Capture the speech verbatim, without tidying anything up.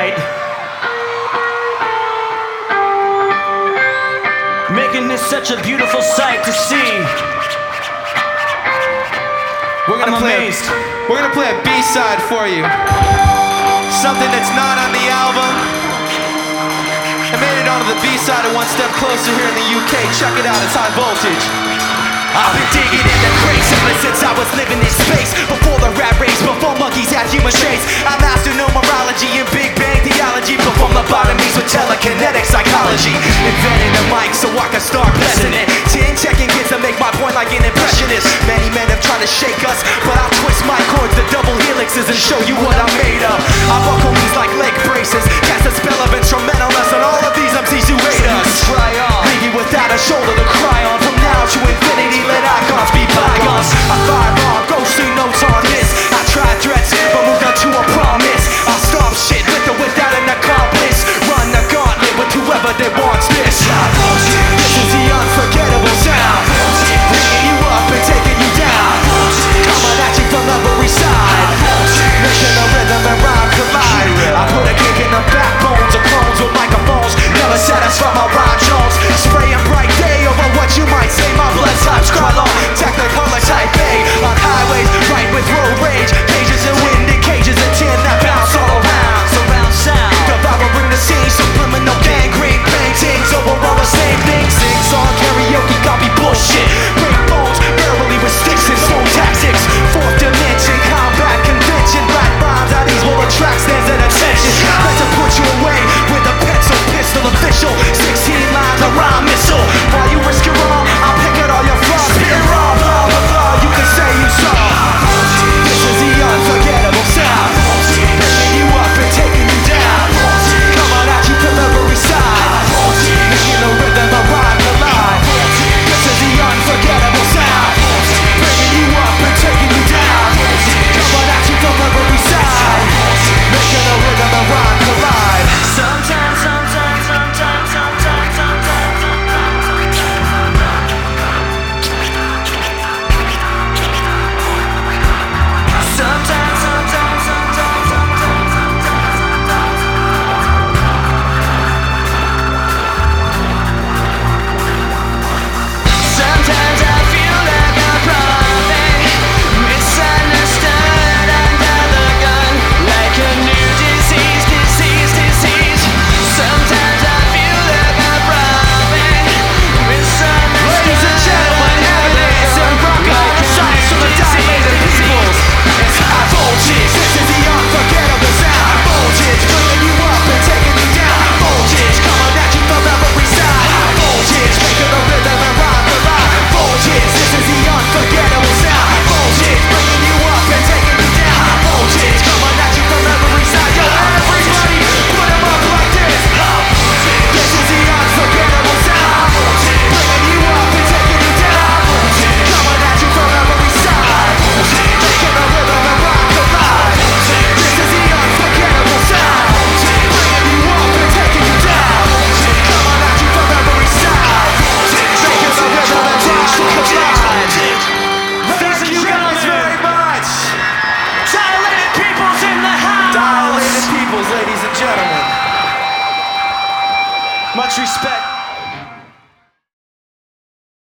tonight, making this such a beautiful sight to see. We're gonna I'm play amazed. A, we're gonna play a B-side for you. Something that's not on the album. I made it onto the B-side and one step closer here in the U K. Check it out, it's High Voltage. I've been digging in the crates ever since I was living in space. Before the rat race, before monkeys had human shapes. I mastered numerology and Big Bang theology. Perform lobotomies with telekinetic psychology. Invented a mic so I can start blessing it. Ten checking kids to make my point like an impressionist. Many men have tried to shake us, but I'll twist my chords to double helixes and show you what I'm made of. I buckle these like leg braces, cast a spell of instrumentalness on all of these M Cs who hate us. Leave you without a shoulder.